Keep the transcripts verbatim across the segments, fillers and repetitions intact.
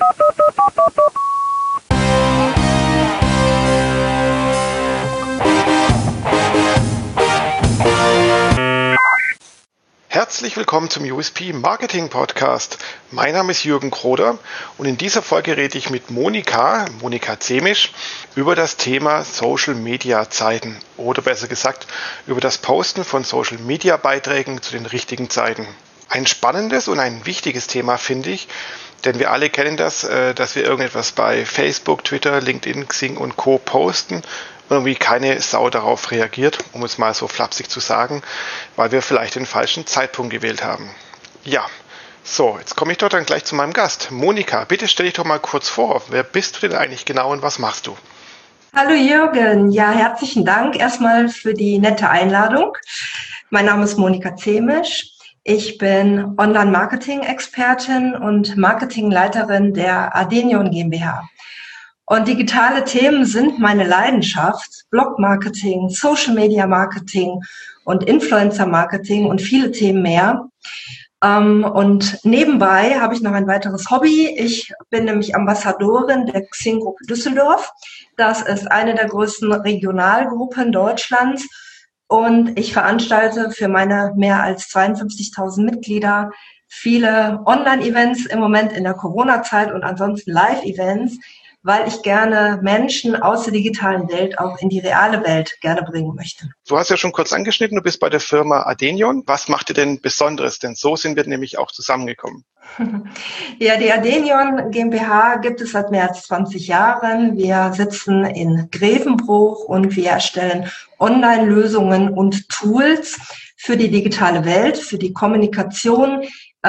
Herzlich willkommen zum U S P Marketing Podcast. Mein Name ist Jürgen Kroder und in dieser Folge rede ich mit Monika, Monika Zemisch, über das Thema Social Media Zeiten oder besser gesagt über das Posten von Social Media Beiträgen zu den richtigen Zeiten. Ein spannendes und ein wichtiges Thema, finde ich, denn wir alle kennen das, dass wir irgendetwas bei Facebook, Twitter, LinkedIn, Xing und Co. posten. Irgendwie keine Sau darauf reagiert, um es mal so flapsig zu sagen, weil wir vielleicht den falschen Zeitpunkt gewählt haben. Ja, so, jetzt komme ich doch dann gleich zu meinem Gast. Monika, bitte stell dich doch mal kurz vor. Wer bist du denn eigentlich genau und was machst du? Hallo Jürgen, ja, herzlichen Dank erstmal für die nette Einladung. Mein Name ist Monika Zemisch. Ich bin Online-Marketing-Expertin und Marketingleiterin der Adenion GmbH. Und digitale Themen sind meine Leidenschaft. Blog-Marketing, Social-Media-Marketing und Influencer-Marketing und viele Themen mehr. Und nebenbei habe ich noch ein weiteres Hobby. Ich bin nämlich Ambassadorin der Xing-Gruppe Düsseldorf. Das ist eine der größten Regionalgruppen Deutschlands. Und ich veranstalte für meine mehr als zweiundfünfzigtausend Mitglieder viele Online-Events im Moment in der Corona-Zeit und ansonsten Live-Events, weil ich gerne Menschen aus der digitalen Welt auch in die reale Welt gerne bringen möchte. Du hast ja schon kurz angeschnitten, du bist bei der Firma Adenion. Was macht ihr denn Besonderes? Denn so sind wir nämlich auch zusammengekommen. Ja, die Adenion GmbH gibt es seit mehr als zwanzig Jahren. Wir sitzen in Grevenbruch und wir erstellen Online-Lösungen und Tools für die digitale Welt, für die Kommunikation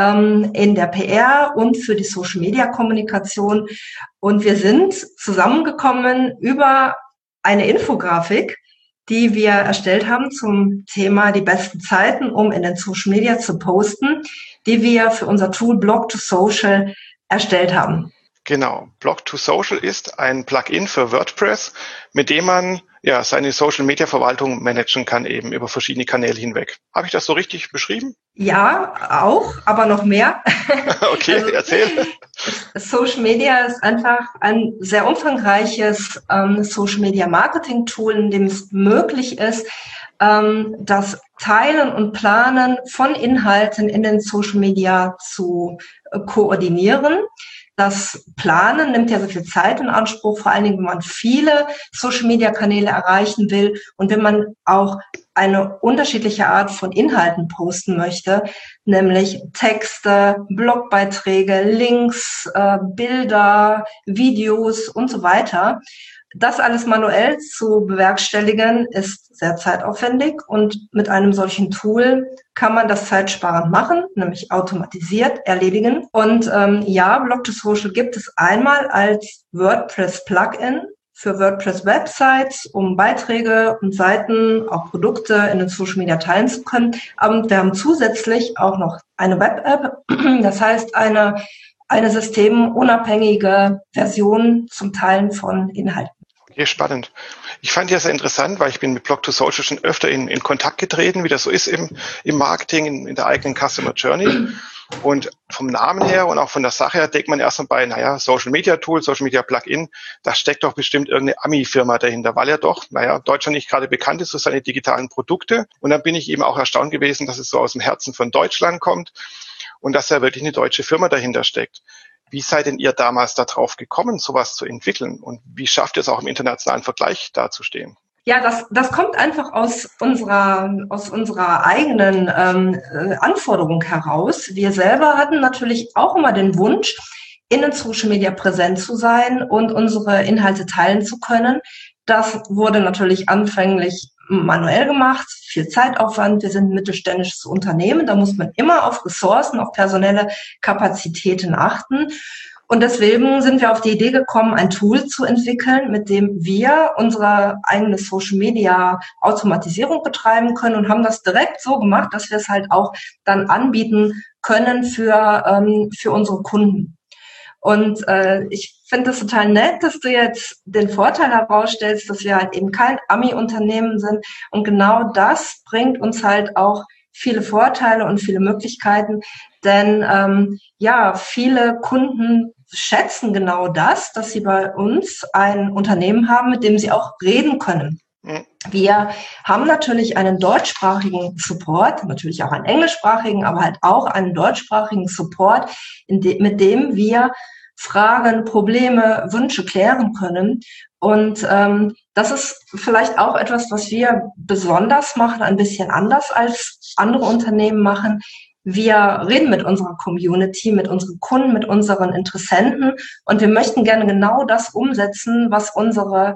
in der P R und für die Social-Media-Kommunikation. Und wir sind zusammengekommen über eine Infografik, die wir erstellt haben zum Thema die besten Zeiten, um in den Social Media zu posten, die wir für unser Tool Blog to Social erstellt haben. Genau, Blog to Social ist ein Plugin für WordPress, mit dem man ja seine Social-Media-Verwaltung managen kann, eben über verschiedene Kanäle hinweg. Habe ich das so richtig beschrieben? Ja, auch, aber noch mehr. Okay, also, erzähl. Social Media ist einfach ein sehr umfangreiches ähm, Social-Media-Marketing-Tool, in dem es möglich ist, ähm, das Teilen und Planen von Inhalten in den Social Media zu äh, koordinieren. Das Planen nimmt ja so viel Zeit in Anspruch, vor allen Dingen, wenn man viele Social-Media-Kanäle erreichen will und wenn man auch eine unterschiedliche Art von Inhalten posten möchte, nämlich Texte, Blogbeiträge, Links, äh, Bilder, Videos und so weiter. Das alles manuell zu bewerkstelligen, ist sehr zeitaufwendig und mit einem solchen Tool kann man das zeitsparend machen, nämlich automatisiert erledigen. Und ähm, ja, Blog to Social gibt es einmal als WordPress-Plugin für WordPress-Websites, um Beiträge und Seiten, auch Produkte in den Social Media teilen zu können. Aber wir haben zusätzlich auch noch eine Web-App, das heißt eine, eine systemunabhängige Version zum Teilen von Inhalten. Okay, spannend. Ich fand ja sehr interessant, weil ich bin mit Blog to Social schon öfter in, in Kontakt getreten, wie das so ist im, im Marketing, in, in der eigenen Customer Journey. Und vom Namen her und auch von der Sache her denkt man erstmal bei, naja, Social Media Tool, Social Media Plugin, da steckt doch bestimmt irgendeine Ami-Firma dahinter, weil ja doch, naja, Deutschland nicht gerade bekannt ist für seine digitalen Produkte. Und dann bin ich eben auch erstaunt gewesen, dass es so aus dem Herzen von Deutschland kommt und dass ja wirklich eine deutsche Firma dahinter steckt. Wie seid denn ihr damals darauf gekommen, sowas zu entwickeln? Und wie schafft ihr es auch im internationalen Vergleich dazustehen? Ja, das, das kommt einfach aus unserer, aus unserer eigenen ähm, Anforderung heraus. Wir selber hatten natürlich auch immer den Wunsch, in den Social Media präsent zu sein und unsere Inhalte teilen zu können. Das wurde natürlich anfänglich manuell gemacht, viel Zeitaufwand. Wir sind ein mittelständisches Unternehmen, da muss man immer auf Ressourcen, auf personelle Kapazitäten achten. Und deswegen sind wir auf die Idee gekommen, ein Tool zu entwickeln, mit dem wir unsere eigene Social-Media-Automatisierung betreiben können und haben das direkt so gemacht, dass wir es halt auch dann anbieten können für, ähm, für unsere Kunden. Und äh, ich finde es total nett, dass du jetzt den Vorteil herausstellst, dass wir halt eben kein Ami-Unternehmen sind. Und genau das bringt uns halt auch viele Vorteile und viele Möglichkeiten. Denn ähm, ja, viele Kunden schätzen genau das, dass sie bei uns ein Unternehmen haben, mit dem sie auch reden können. Mhm. Wir haben natürlich einen deutschsprachigen Support, natürlich auch einen englischsprachigen, aber halt auch einen deutschsprachigen Support, in de- mit dem wir Fragen, Probleme, Wünsche klären können. Und ähm, das ist vielleicht auch etwas, was wir besonders machen, ein bisschen anders als andere Unternehmen machen. Wir reden mit unserer Community, mit unseren Kunden, mit unseren Interessenten und wir möchten gerne genau das umsetzen, was unsere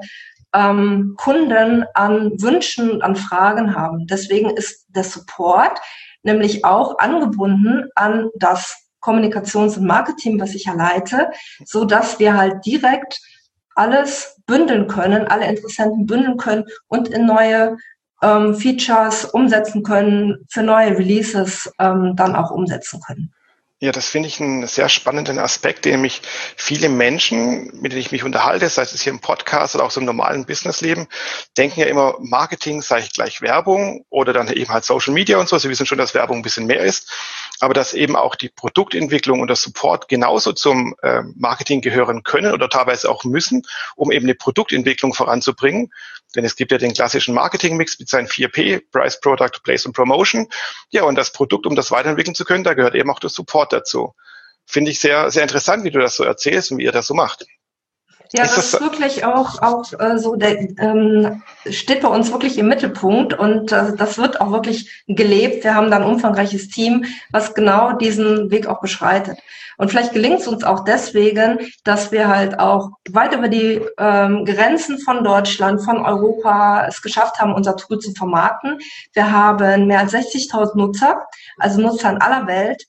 ähm, Kunden an Wünschen und an Fragen haben. Deswegen ist der Support nämlich auch angebunden an das Kommunikations- und Marketing, was ich ja leite, so dass wir halt direkt alles bündeln können, alle Interessenten bündeln können und in neue ähm, Features umsetzen können, für neue Releases ähm, dann auch umsetzen können. Ja, das finde ich einen sehr spannenden Aspekt, den mich viele Menschen, mit denen ich mich unterhalte, sei es hier im Podcast oder auch so im normalen Businessleben, denken ja immer, Marketing sei gleich Werbung oder dann eben halt Social Media und so. Sie wissen schon, dass Werbung ein bisschen mehr ist, aber dass eben auch die Produktentwicklung und der Support genauso zum äh, Marketing gehören können oder teilweise auch müssen, um eben eine Produktentwicklung voranzubringen. Denn es gibt ja den klassischen Marketing-Mix mit seinen vier P, Price, Product, Place und Promotion. Ja, und das Produkt, um das weiterentwickeln zu können, da gehört eben auch der Support dazu. Finde ich sehr, sehr interessant, wie du das so erzählst und wie ihr das so macht. Ja, ist das, das ist wirklich auch, auch äh, so, der ähm, steht bei uns wirklich im Mittelpunkt und äh, das wird auch wirklich gelebt. Wir haben da ein umfangreiches Team, was genau diesen Weg auch beschreitet. Und vielleicht gelingt es uns auch deswegen, dass wir halt auch weit über die ähm, Grenzen von Deutschland, von Europa es geschafft haben, unser Tool zu vermarkten. Wir haben mehr als sechzigtausend Nutzer, also Nutzer in aller Welt,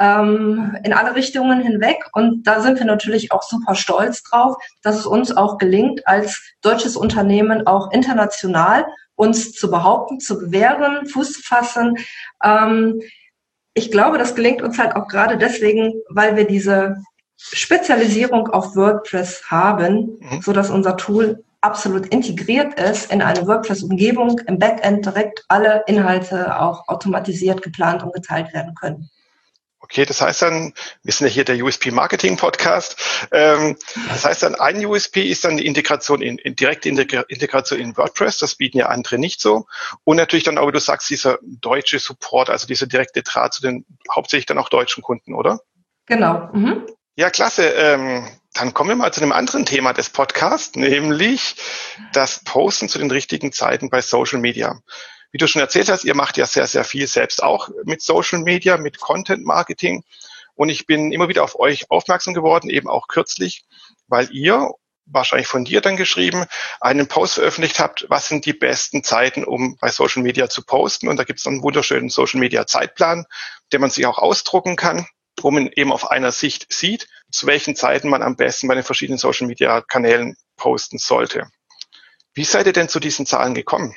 ähm, in alle Richtungen hinweg. Und da sind wir natürlich auch super stolz drauf, dass es uns auch gelingt, als deutsches Unternehmen auch international uns zu behaupten, zu bewähren, Fuß zu fassen. Ähm, Ich glaube, das gelingt uns halt auch gerade deswegen, weil wir diese Spezialisierung auf WordPress haben, mhm. so dass unser Tool absolut integriert ist in eine WordPress-Umgebung, im Backend direkt alle Inhalte auch automatisiert geplant und geteilt werden können. Okay, das heißt dann, wir sind ja hier der U S P Marketing Podcast, ähm, das heißt dann, ein U S P ist dann die Integration in, in direkte Integration in WordPress, das bieten ja andere nicht so. Und natürlich dann auch, wie du sagst, dieser deutsche Support, also dieser direkte Draht zu den hauptsächlich dann auch deutschen Kunden, oder? Genau. Mhm. Ja, klasse. Ähm, dann kommen wir mal zu einem anderen Thema des Podcasts, nämlich das Posten zu den richtigen Zeiten bei Social Media. Wie du schon erzählt hast, ihr macht ja sehr, sehr viel selbst auch mit Social Media, mit Content Marketing. Und ich bin immer wieder auf euch aufmerksam geworden, eben auch kürzlich, weil ihr, wahrscheinlich von dir dann geschrieben, einen Post veröffentlicht habt, was sind die besten Zeiten, um bei Social Media zu posten. Und da gibt es einen wunderschönen Social Media Zeitplan, den man sich auch ausdrucken kann, wo man eben auf einer Sicht sieht, zu welchen Zeiten man am besten bei den verschiedenen Social Media Kanälen posten sollte. Wie seid ihr denn zu diesen Zahlen gekommen?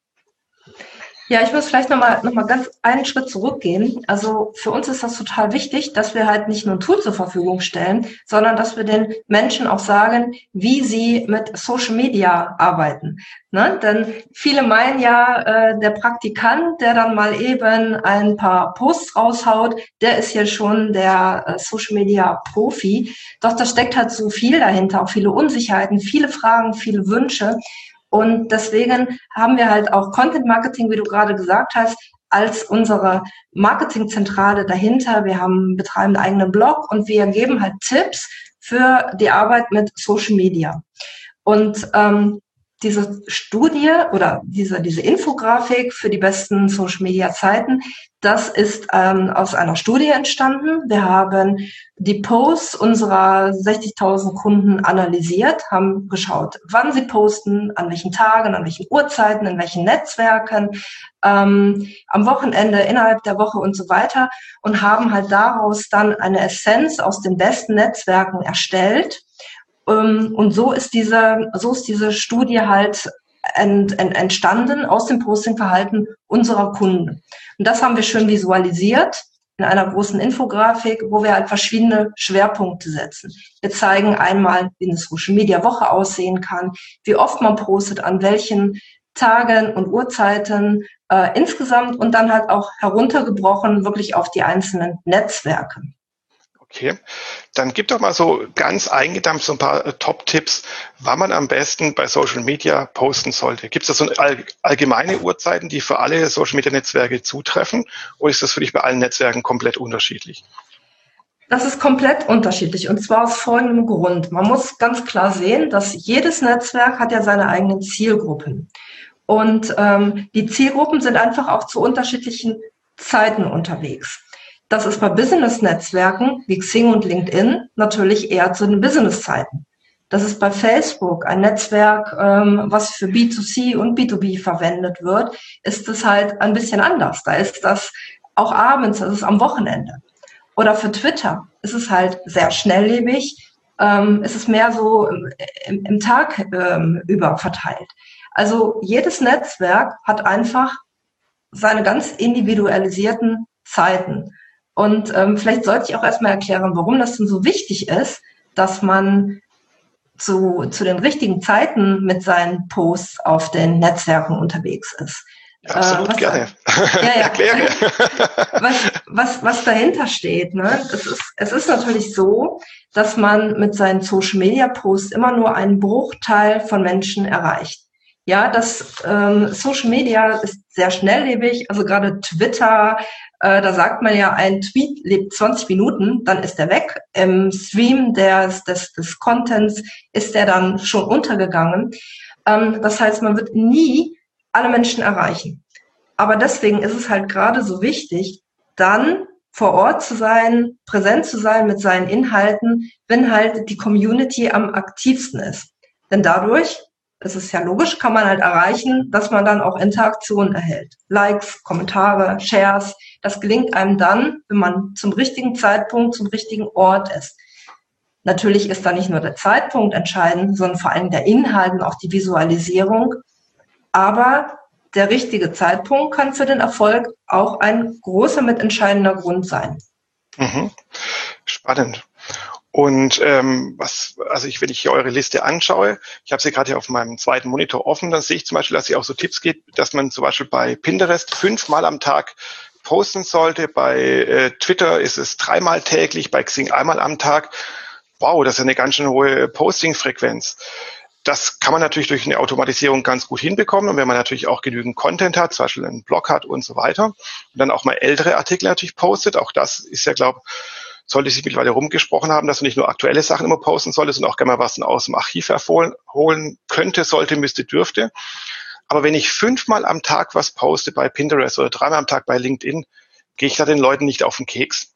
Ja, ich muss vielleicht nochmal noch mal ganz einen Schritt zurückgehen. Also für uns ist das total wichtig, dass wir halt nicht nur ein Tool zur Verfügung stellen, sondern dass wir den Menschen auch sagen, wie sie mit Social Media arbeiten. Ne? Denn viele meinen ja, äh, der Praktikant, der dann mal eben ein paar Posts raushaut, der ist ja schon der äh, Social Media Profi. Doch da steckt halt so viel dahinter, auch viele Unsicherheiten, viele Fragen, viele Wünsche. Und deswegen haben wir halt auch Content Marketing, wie du gerade gesagt hast, als unsere Marketingzentrale dahinter. Wir haben betreiben einen eigenen Blog und wir geben halt Tipps für die Arbeit mit Social Media. Und ähm, diese Studie oder diese diese Infografik für die besten Social Media Zeiten, das ist ähm, aus einer Studie entstanden. Wir haben die Posts unserer sechzigtausend Kunden analysiert, haben geschaut, wann sie posten, an welchen Tagen, an welchen Uhrzeiten, in welchen Netzwerken, ähm, am Wochenende, innerhalb der Woche und so weiter und haben halt daraus dann eine Essenz aus den besten Netzwerken erstellt. Und so ist diese, so ist diese Studie halt ent, ent, entstanden aus dem Postingverhalten unserer Kunden. Und das haben wir schön visualisiert in einer großen Infografik, wo wir halt verschiedene Schwerpunkte setzen. Wir zeigen einmal, wie eine Social Media Woche aussehen kann, wie oft man postet, an welchen Tagen und Uhrzeiten äh, insgesamt und dann halt auch heruntergebrochen wirklich auf die einzelnen Netzwerke. Okay, dann gib doch mal so ganz eingedampft so ein paar äh, Top-Tipps, wann man am besten bei Social Media posten sollte. Gibt es da so all, allgemeine Uhrzeiten, die für alle Social Media Netzwerke zutreffen, oder ist das für dich bei allen Netzwerken komplett unterschiedlich? Das ist komplett unterschiedlich, und zwar aus folgendem Grund. Man muss ganz klar sehen, dass jedes Netzwerk hat ja seine eigenen Zielgruppen. Und ähm, die Zielgruppen sind einfach auch zu unterschiedlichen Zeiten unterwegs. Das ist bei Business-Netzwerken wie Xing und LinkedIn natürlich eher zu den Business-Zeiten. Das ist bei Facebook ein Netzwerk, ähm, was für B zwei C und B zwei B verwendet wird, ist es halt ein bisschen anders. Da ist das auch abends, das ist am Wochenende. Oder für Twitter ist es halt sehr schnelllebig, ähm, ist es mehr so im, im Tag ähm, über verteilt. Also jedes Netzwerk hat einfach seine ganz individualisierten Zeiten. Und ähm, vielleicht sollte ich auch erstmal erklären, warum das denn so wichtig ist, dass man zu, zu den richtigen Zeiten mit seinen Posts auf den Netzwerken unterwegs ist. Ja, absolut, äh, was, gerne. Ja, ja. Erkläre. Was, was, was dahinter steht, ne? Es ist, es ist natürlich so, dass man mit seinen Social-Media-Posts immer nur einen Bruchteil von Menschen erreicht. Ja, das ähm, Social Media ist sehr schnelllebig, also gerade Twitter, äh, da sagt man ja, ein Tweet lebt zwanzig Minuten, dann ist er weg. Im Stream des, des, des Contents ist er dann schon untergegangen. Ähm, das heißt, man wird nie alle Menschen erreichen. Aber deswegen ist es halt gerade so wichtig, dann vor Ort zu sein, präsent zu sein mit seinen Inhalten, wenn halt die Community am aktivsten ist. Denn dadurch, das ist ja logisch, kann man halt erreichen, dass man dann auch Interaktionen erhält. Likes, Kommentare, Shares. Das gelingt einem dann, wenn man zum richtigen Zeitpunkt, zum richtigen Ort ist. Natürlich ist da nicht nur der Zeitpunkt entscheidend, sondern vor allem der Inhalt und auch die Visualisierung. Aber der richtige Zeitpunkt kann für den Erfolg auch ein großer mitentscheidender Grund sein. Mhm. Spannend. Und ähm, was, also ich, wenn ich hier eure Liste anschaue, ich habe sie gerade hier auf meinem zweiten Monitor offen, dann sehe ich zum Beispiel, dass ihr auch so Tipps gibt, dass man zum Beispiel bei Pinterest fünfmal am Tag posten sollte, bei äh, Twitter ist es dreimal täglich, bei Xing einmal am Tag. Wow, das ist eine ganz schön hohe Posting-Frequenz. Das kann man natürlich durch eine Automatisierung ganz gut hinbekommen. Und wenn man natürlich auch genügend Content hat, zum Beispiel einen Blog hat und so weiter, und dann auch mal ältere Artikel natürlich postet, auch das ist ja, glaube ich, sollte sich mittlerweile rumgesprochen haben, dass man nicht nur aktuelle Sachen immer posten sollte, sondern auch gerne mal was aus dem Archiv hervorholen könnte, sollte, müsste, dürfte. Aber wenn ich fünfmal am Tag was poste bei Pinterest oder dreimal am Tag bei LinkedIn, gehe ich da den Leuten nicht auf den Keks?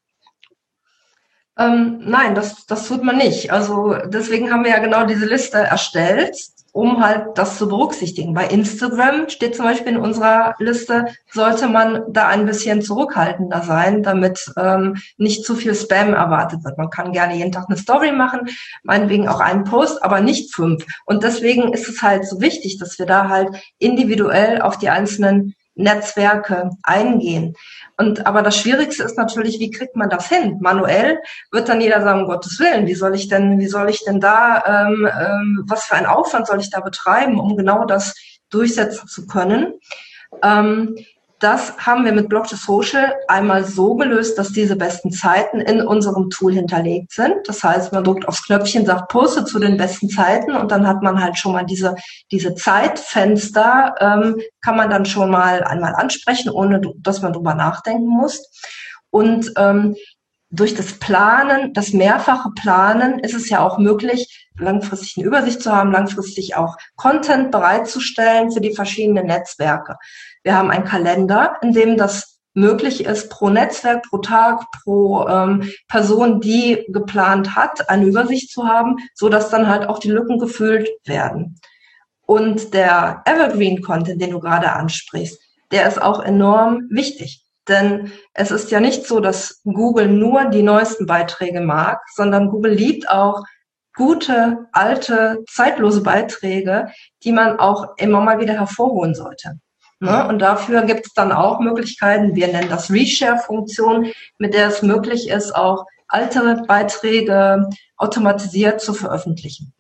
Ähm, nein, das, das tut man nicht. Also deswegen haben wir ja genau diese Liste erstellt, um halt das zu berücksichtigen. Bei Instagram steht zum Beispiel in unserer Liste, sollte man da ein bisschen zurückhaltender sein, damit ähm, nicht zu viel Spam erwartet wird. Man kann gerne jeden Tag eine Story machen, meinetwegen auch einen Post, aber nicht fünf. Und deswegen ist es halt so wichtig, dass wir da halt individuell auf die einzelnen Netzwerke eingehen. Und aber das Schwierigste ist natürlich, wie kriegt man das hin? Manuell wird dann jeder sagen, um Gottes Willen, wie soll ich denn, wie soll ich denn da, ähm, ähm, was für einen Aufwand soll ich da betreiben, um genau das durchsetzen zu können? Ähm, das haben wir mit Blog to Social einmal so gelöst, dass diese besten Zeiten in unserem Tool hinterlegt sind. Das heißt, man drückt aufs Knöpfchen, sagt Poste zu den besten Zeiten und dann hat man halt schon mal diese diese Zeitfenster, ähm, kann man dann schon mal einmal ansprechen, ohne dass man drüber nachdenken muss. Und ähm, durch das Planen, das mehrfache Planen, ist es ja auch möglich, langfristig eine Übersicht zu haben, langfristig auch Content bereitzustellen für die verschiedenen Netzwerke. Wir haben einen Kalender, in dem das möglich ist, pro Netzwerk, pro Tag, pro ähm, Person, die geplant hat, eine Übersicht zu haben, so dass dann halt auch die Lücken gefüllt werden. Und der Evergreen-Content, den du gerade ansprichst, der ist auch enorm wichtig. Denn es ist ja nicht so, dass Google nur die neuesten Beiträge mag, sondern Google liebt auch gute, alte, zeitlose Beiträge, die man auch immer mal wieder hervorholen sollte. Ne? Und dafür gibt es dann auch Möglichkeiten, wir nennen das Reshare-Funktion, mit der es möglich ist, auch alte Beiträge automatisiert zu veröffentlichen.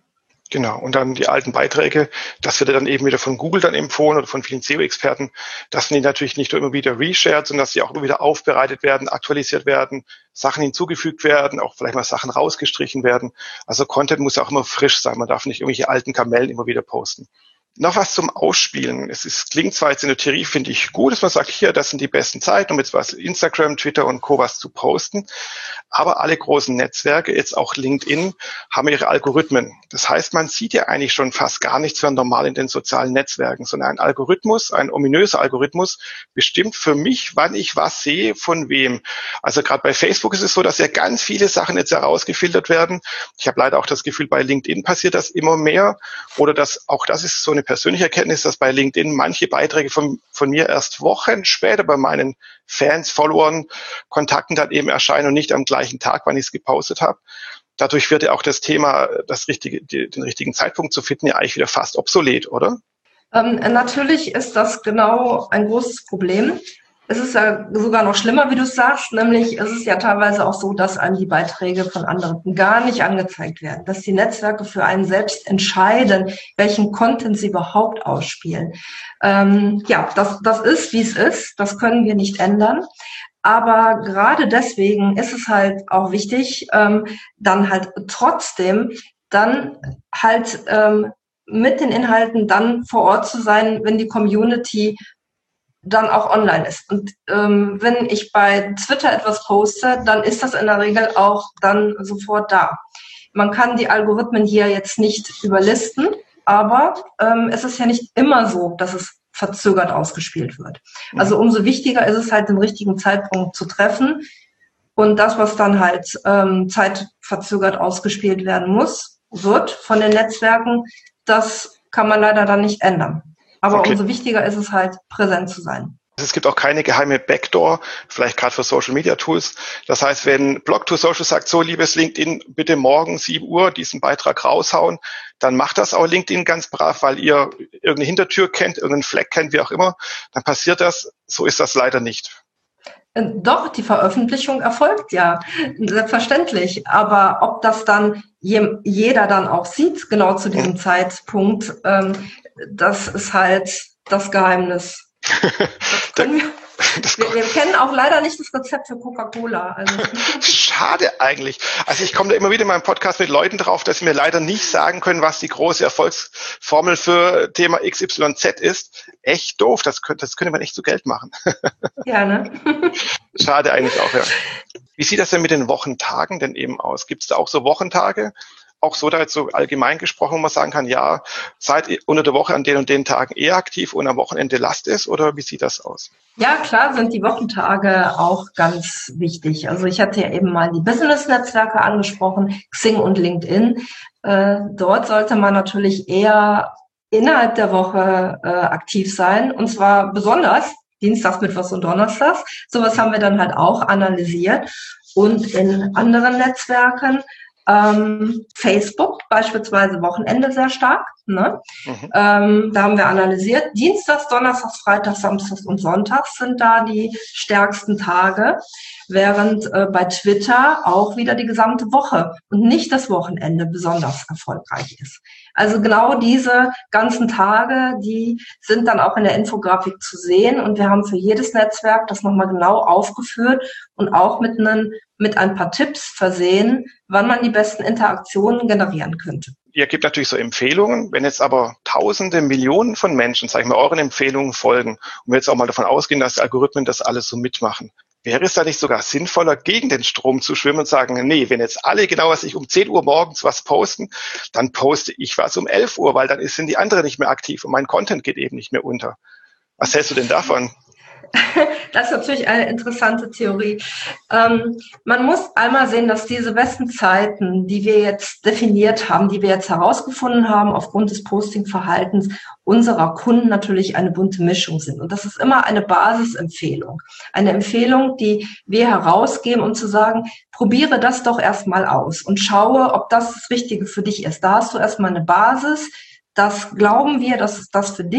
Genau, und dann die alten Beiträge, das wird dann eben wieder von Google dann empfohlen oder von vielen S E O-Experten, dass die natürlich nicht nur immer wieder reshared, sondern dass die auch immer wieder aufbereitet werden, aktualisiert werden, Sachen hinzugefügt werden, auch vielleicht mal Sachen rausgestrichen werden. Also Content muss auch immer frisch sein, man darf nicht irgendwelche alten Kamellen immer wieder posten. Noch was zum Ausspielen. Es ist, klingt zwar jetzt in der Theorie, finde ich, gut, dass man sagt, hier, das sind die besten Zeiten, um jetzt was Instagram, Twitter und Co. was zu posten. Aber alle großen Netzwerke, jetzt auch LinkedIn, haben ihre Algorithmen. Das heißt, man sieht ja eigentlich schon fast gar nichts mehr normal in den sozialen Netzwerken, sondern ein Algorithmus, ein ominöser Algorithmus, bestimmt für mich, wann ich was sehe, von wem. Also gerade bei Facebook ist es so, dass ja ganz viele Sachen jetzt herausgefiltert werden. Ich habe leider auch das Gefühl, bei LinkedIn passiert das immer mehr. Oder dass auch das ist so eine persönliche Erkenntnis, dass bei LinkedIn manche Beiträge von, von mir erst Wochen später bei meinen Fans, Followern, Kontakten dann eben erscheinen und nicht am gleichen Tag, wann ich es gepostet habe. Dadurch wird ja auch das Thema, das richtige, die, den richtigen Zeitpunkt zu finden, ja eigentlich wieder fast obsolet, oder? Ähm, natürlich ist das genau ein großes Problem. Es ist ja sogar noch schlimmer, wie du sagst, nämlich es ist ja teilweise auch so, dass einem die Beiträge von anderen gar nicht angezeigt werden, dass die Netzwerke für einen selbst entscheiden, welchen Content sie überhaupt ausspielen. Ähm, ja, das, das ist, wie es ist, das können wir nicht ändern. Aber gerade deswegen ist es halt auch wichtig, ähm, dann halt trotzdem dann halt ähm, mit den Inhalten dann vor Ort zu sein, wenn die Community dann auch online ist. Und ähm, wenn ich bei Twitter etwas poste, dann ist das in der Regel auch dann sofort da. Man kann die Algorithmen hier jetzt nicht überlisten, aber ähm, es ist ja nicht immer so, dass es verzögert ausgespielt wird. Also umso wichtiger ist es halt, den richtigen Zeitpunkt zu treffen. Und das, was dann halt ähm, zeitverzögert ausgespielt werden muss, wird von den Netzwerken, das kann man leider dann nicht ändern. Aber okay. Umso wichtiger ist es halt, präsent zu sein. Es gibt auch keine geheime Backdoor, vielleicht gerade für Social-Media-Tools. Das heißt, wenn Blog to Social sagt, so liebes LinkedIn, bitte morgen sieben Uhr diesen Beitrag raushauen, dann macht das auch LinkedIn ganz brav, weil ihr irgendeine Hintertür kennt, irgendeinen Fleck kennt, wie auch immer. Dann passiert das. So ist das leider nicht. Doch, die Veröffentlichung erfolgt ja, selbstverständlich. Aber ob das dann je, jeder dann auch sieht, genau zu diesem hm. Zeitpunkt, ähm, das ist halt das Geheimnis. Das können wir, wir, wir kennen auch leider nicht das Rezept für Coca-Cola. Also. Schade eigentlich. Also ich komme da immer wieder in meinem Podcast mit Leuten drauf, dass sie mir leider nicht sagen können, was die große Erfolgsformel für Thema X Y Z ist. Echt doof. Das könnte, das könnte man echt zu Geld machen. Ja, ne? Schade eigentlich auch, ja. Wie sieht das denn mit den Wochentagen denn eben aus? Gibt es da auch so Wochentage? Auch so da jetzt so allgemein gesprochen, wo man sagen kann, ja, seid ihr unter der Woche an den und den Tagen eher aktiv und am Wochenende lasst es, oder wie sieht das aus? Ja, klar sind die Wochentage auch ganz wichtig. Also ich hatte ja eben mal die Business-Netzwerke angesprochen, Xing und LinkedIn. Äh, dort sollte man natürlich eher innerhalb der Woche äh, aktiv sein, und zwar besonders Dienstags, Mittwochs und Donnerstags. Sowas haben wir dann halt auch analysiert. Und in anderen Netzwerken, Ähm, Facebook beispielsweise Wochenende sehr stark. Ne? Mhm. Ähm, da haben wir analysiert. Dienstags, Donnerstags, Freitags, Samstags und Sonntags sind da die stärksten Tage, während äh, bei Twitter auch wieder die gesamte Woche und nicht das Wochenende besonders erfolgreich ist. Also genau diese ganzen Tage, die sind dann auch in der Infografik zu sehen, und wir haben für jedes Netzwerk das nochmal genau aufgeführt und auch mit einem mit ein paar Tipps versehen, wann man die besten Interaktionen generieren könnte. Ihr gebt natürlich so Empfehlungen. Wenn jetzt aber Tausende, Millionen von Menschen, sag ich mal, euren Empfehlungen folgen und wir jetzt auch mal davon ausgehen, dass die Algorithmen das alles so mitmachen, wäre es da nicht sogar sinnvoller, gegen den Strom zu schwimmen und sagen, nee, wenn jetzt alle genau was ich um zehn Uhr morgens was posten, dann poste ich was um elf Uhr, weil dann sind die anderen nicht mehr aktiv und mein Content geht eben nicht mehr unter. Was hältst du denn davon? Das ist natürlich eine interessante Theorie. Ähm, man muss einmal sehen, dass diese besten Zeiten, die wir jetzt definiert haben, die wir jetzt herausgefunden haben, aufgrund des Posting-Verhaltens unserer Kunden natürlich eine bunte Mischung sind. Und das ist immer eine Basisempfehlung. Eine Empfehlung, die wir herausgeben, um zu sagen, probiere das doch erstmal aus und schaue, ob das das Richtige für dich ist. Da hast du erstmal eine Basis. Das glauben wir, dass es das für dich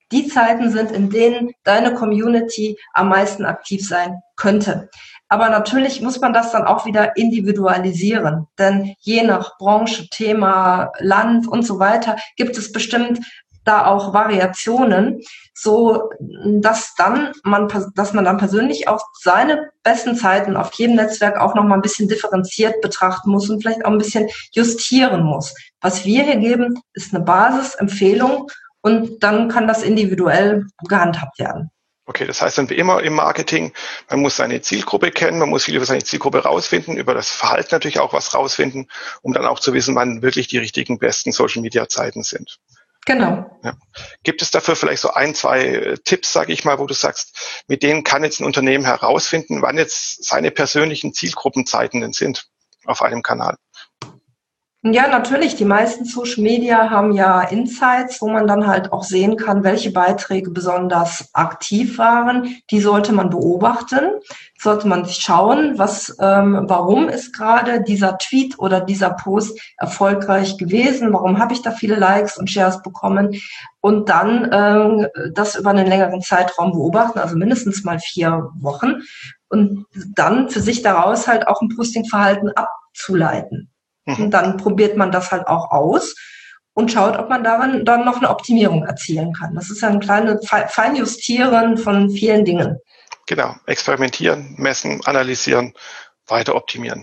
die Zeiten sind, in denen deine Community am meisten aktiv sein könnte. Aber natürlich muss man das dann auch wieder individualisieren, denn je nach Branche, Thema, Land und so weiter gibt es bestimmt da auch Variationen, so dass dann man, dass man dann persönlich auch seine besten Zeiten auf jedem Netzwerk auch noch mal ein bisschen differenziert betrachten muss und vielleicht auch ein bisschen justieren muss. Was wir hier geben, ist eine Basisempfehlung und dann kann das individuell gehandhabt werden. Okay, das heißt dann wie immer im Marketing, man muss seine Zielgruppe kennen, man muss viel über seine Zielgruppe rausfinden, über das Verhalten natürlich auch was rausfinden, um dann auch zu wissen, wann wirklich die richtigen, besten Social-Media-Zeiten sind. Genau. Ja. Gibt es dafür vielleicht so ein, zwei Tipps, sage ich mal, wo du sagst, mit denen kann jetzt ein Unternehmen herausfinden, wann jetzt seine persönlichen Zielgruppenzeiten denn sind auf einem Kanal? Ja, natürlich. Die meisten Social Media haben ja Insights, wo man dann halt auch sehen kann, welche Beiträge besonders aktiv waren. Die sollte man beobachten, sollte man sich schauen, was, ähm, warum ist gerade dieser Tweet oder dieser Post erfolgreich gewesen? Warum habe ich da viele Likes und Shares bekommen? Und dann ähm, das über einen längeren Zeitraum beobachten, also mindestens mal vier Wochen. Und dann für sich daraus halt auch ein Postingverhalten abzuleiten. Und dann probiert man das halt auch aus und schaut, ob man daran dann noch eine Optimierung erzielen kann. Das ist ja ein kleines Feinjustieren von vielen Dingen. Genau, experimentieren, messen, analysieren, weiter optimieren.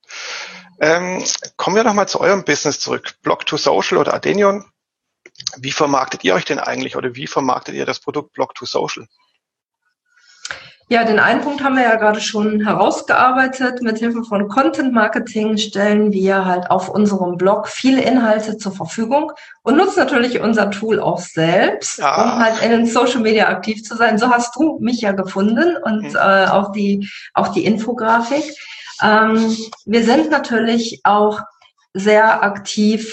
Ähm, kommen wir nochmal zu eurem Business zurück. Blog to Social oder Adenion. Wie vermarktet ihr euch denn eigentlich oder wie vermarktet ihr das Produkt Blog to Social? Ja, den einen Punkt haben wir ja gerade schon herausgearbeitet. Mit Hilfe von Content Marketing stellen wir halt auf unserem Blog viele Inhalte zur Verfügung und nutzen natürlich unser Tool auch selbst, ah. um halt in den Social Media aktiv zu sein. So hast du mich ja gefunden und mhm. äh, auch die auch die Infografik. Ähm, wir sind natürlich auch sehr aktiv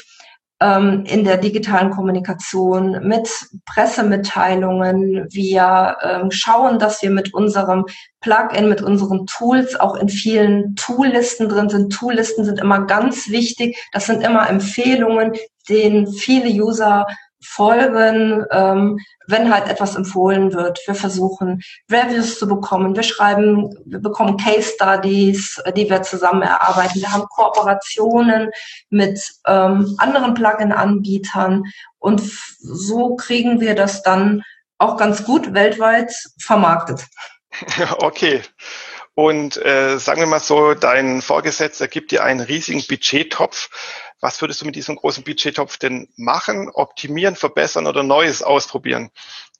in der digitalen Kommunikation mit Pressemitteilungen. Wir ähm, schauen, dass wir mit unserem Plugin, mit unseren Tools auch in vielen Toollisten drin sind. Toollisten sind immer ganz wichtig. Das sind immer Empfehlungen, denen viele User folgen, ähm, wenn halt etwas empfohlen wird. Wir versuchen, Reviews zu bekommen. Wir schreiben, wir bekommen Case Studies, die wir zusammen erarbeiten. Wir haben Kooperationen mit ähm, anderen Plugin-Anbietern und f- so kriegen wir das dann auch ganz gut weltweit vermarktet. Okay. Und äh, sagen wir mal so, dein Vorgesetzter gibt dir einen riesigen Budgettopf. Was würdest du mit diesem großen Budgettopf denn machen? Optimieren, verbessern oder Neues ausprobieren?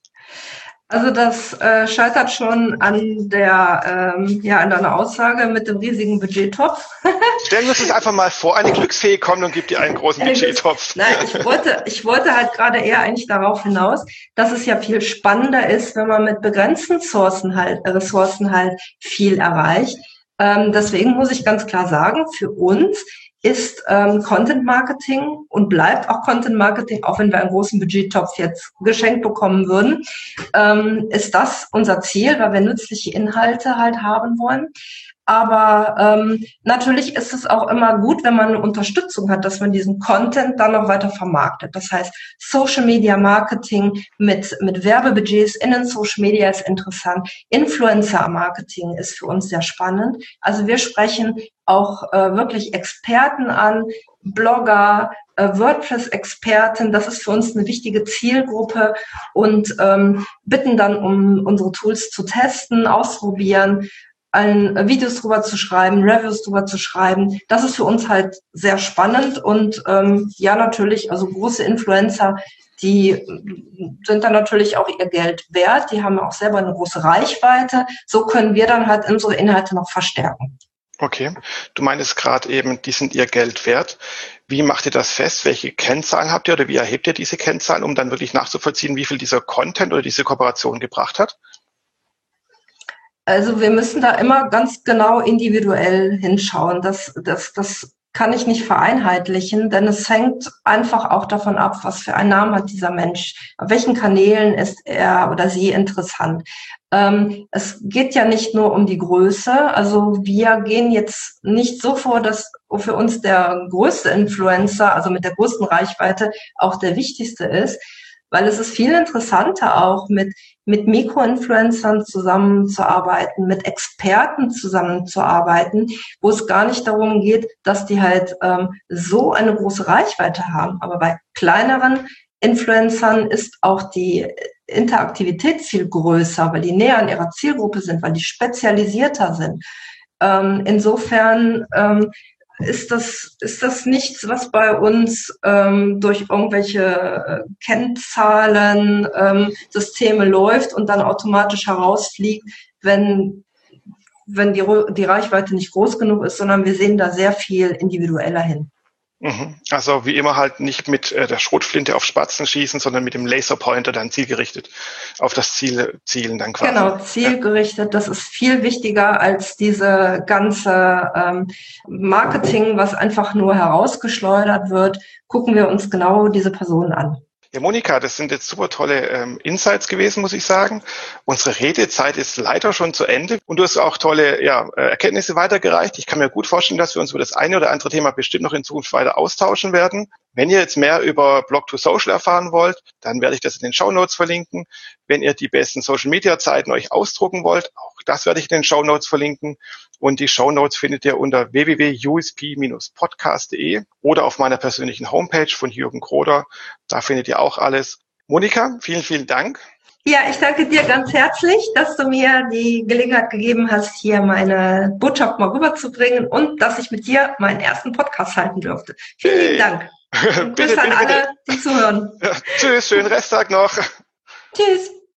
Also das äh, scheitert schon an der, ähm, ja, an deiner Aussage mit dem riesigen Budgettopf. Stellen wir uns das einfach mal vor, eine Glücksfee kommt und gibt dir einen großen Budgettopf. Nein, ich wollte, ich wollte halt gerade eher eigentlich darauf hinaus, dass es ja viel spannender ist, wenn man mit begrenzten Ressourcen halt, Ressourcen halt viel erreicht. Ähm, deswegen muss ich ganz klar sagen, für uns ist ähm, Content Marketing und bleibt auch Content Marketing, auch wenn wir einen großen Budgettopf jetzt geschenkt bekommen würden, ähm, ist das unser Ziel, weil wir nützliche Inhalte halt haben wollen. Aber ähm, natürlich ist es auch immer gut, wenn man eine Unterstützung hat, dass man diesen Content dann noch weiter vermarktet. Das heißt, Social Media Marketing mit mit Werbebudgets in den Social Media ist interessant. Influencer Marketing ist für uns sehr spannend. Also wir sprechen auch äh, wirklich Experten an, Blogger, äh, WordPress-Experten. Das ist für uns eine wichtige Zielgruppe und ähm, bitten dann, um unsere Tools zu testen, ausprobieren, ein Videos drüber zu schreiben, Reviews drüber zu schreiben. Das ist für uns halt sehr spannend und ähm, ja, natürlich, also große Influencer, die sind dann natürlich auch ihr Geld wert. Die haben auch selber eine große Reichweite. So können wir dann halt unsere Inhalte noch verstärken. Okay, du meintest gerade eben, die sind ihr Geld wert. Wie macht ihr das fest? Welche Kennzahlen habt ihr oder wie erhebt ihr diese Kennzahlen, um dann wirklich nachzuvollziehen, wie viel dieser Content oder diese Kooperation gebracht hat? Also wir müssen da immer ganz genau individuell hinschauen. Das, das, das kann ich nicht vereinheitlichen, denn es hängt einfach auch davon ab, was für einen Namen hat dieser Mensch, auf welchen Kanälen ist er oder sie interessant. Ähm, es geht ja nicht nur um die Größe. Also wir gehen jetzt nicht so vor, dass für uns der größte Influencer, also mit der größten Reichweite, auch der wichtigste ist. weil es ist viel interessanter auch mit, mit Mikroinfluencern zusammenzuarbeiten, mit Experten zusammenzuarbeiten, wo es gar nicht darum geht, dass die halt ähm, so eine große Reichweite haben. Aber bei kleineren Influencern ist auch die Interaktivität viel größer, weil die näher an ihrer Zielgruppe sind, weil die spezialisierter sind. Ähm, insofern ähm, ist das, ist das nichts, was bei uns ähm, durch irgendwelche äh, Kennzahlen, ähm, Systeme läuft und dann automatisch herausfliegt, wenn, wenn die, die Reichweite nicht groß genug ist, sondern wir sehen da sehr viel individueller hin. Also wie immer halt nicht mit äh, der Schrotflinte auf Spatzen schießen, sondern mit dem Laserpointer dann zielgerichtet auf das Ziel zielen dann quasi. Genau, zielgerichtet. Das ist viel wichtiger als diese ganze ähm, Marketing, was einfach nur herausgeschleudert wird. Gucken wir uns genau diese Personen an. Ja, Monika, das sind jetzt super tolle ähm, Insights gewesen, muss ich sagen. Unsere Redezeit ist leider schon zu Ende und du hast auch tolle ja, Erkenntnisse weitergereicht. Ich kann mir gut vorstellen, dass wir uns über das eine oder andere Thema bestimmt noch in Zukunft weiter austauschen werden. Wenn ihr jetzt mehr über Blog to Social erfahren wollt, dann werde ich das in den Shownotes verlinken. Wenn ihr die besten Social-Media-Zeiten euch ausdrucken wollt, auch das werde ich in den Shownotes verlinken. Und die Shownotes findet ihr unter w w w punkt u s p dash podcast punkt d e oder auf meiner persönlichen Homepage von Jürgen Kroder. Da findet ihr auch alles. Monika, vielen, vielen Dank. Ja, ich danke dir ganz herzlich, dass du mir die Gelegenheit gegeben hast, hier meine Botschaft mal rüberzubringen und dass ich mit dir meinen ersten Podcast halten durfte. Vielen lieben Dank. Und Grüße an alle, die zuhören. Ja, tschüss, schönen Resttag noch. Tschüss.